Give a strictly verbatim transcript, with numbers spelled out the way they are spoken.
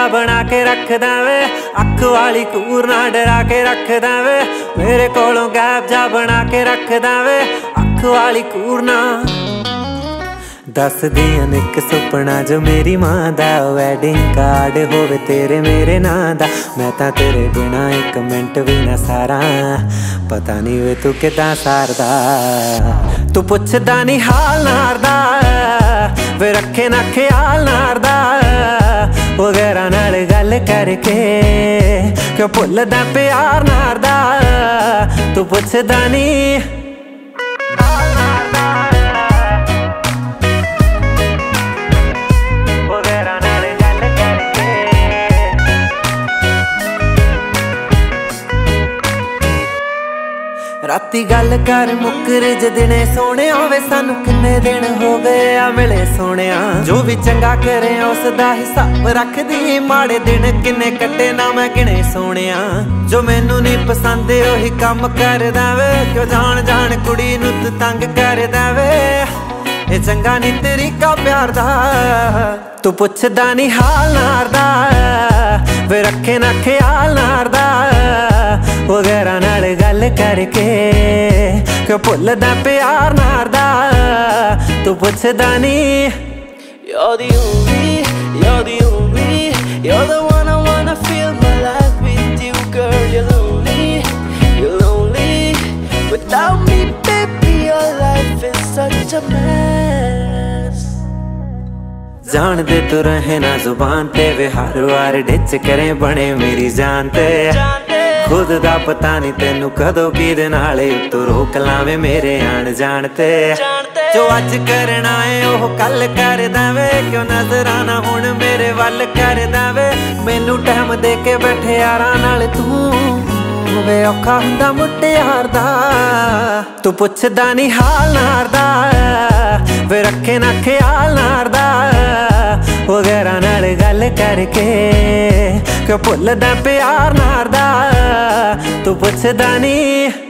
जा बना के रखदा वे, अख वाली कूर ना डरा के रखदा वे। मेरे कोलों गैप जा बना के रखदा वे, अख वाली कूर ना। दस दियां इक सुपना जो मेरी मां दा, वैडिंग कार्ड होवे तेरे मेरे नां दा। मैं तां तेरे बिना एक मिंट भी ना सारा, पता नहीं वे तू किदां सारदा। तू पुछदा नहीं हाल नारदा, वे रखे ना ख्याल नारदा। वगैरह नाल गल करके क्यों भुलदा प्यार नारदा। तू पुछदा नहीं राती गल कर मुकर ज दिने सोने वे, सानू किन्ने दिन हो गए आ मिले सोने। जो भी चंगा करे उसदा हिसाब रख दी, माड़े दिन किन्ने कट्टे ना मैं गिने सोने। जो मैनू नहीं पसंद ओही कम कर देवे, क्यों जान जान कुड़ी नू तू तंग कर देवे। ये चंगा नहीं तरीका प्यार दा, तू पुछदा नहीं हाल नारदा। वे रखे ना ख्याल नारदा, वगैरह नाल गल करके क्यों भुलदा प्यार नारदा। तू पुछदा नहीं। You're the only, you're the only, you're the one I wanna feel my life with you, girl. You're lonely, you're lonely. Without me, baby, your life is such a mess. जान दे तू रहे ना जुबान ते, वे हर वार डिच करे बने मेरी जान ते। खुद दा पता नहीं तेनू कदों किदे नाले तू रोक लावे मेरे आन जान ते। जो अज करना है ओह कल कर देवे, क्यों नजराना हुण मेरे वल कर देवे। मैनू टाइम दे के बैठे यारां नाल तू वे औखा हुंदा मुटियार दा। तू पुछदा नहीं हाल नारदा, वे रखे ना ख्याल नारदा। वगैरह नाल गल करके क्यों भुलदा प्यार नारदा। तू पुछदा नहीं।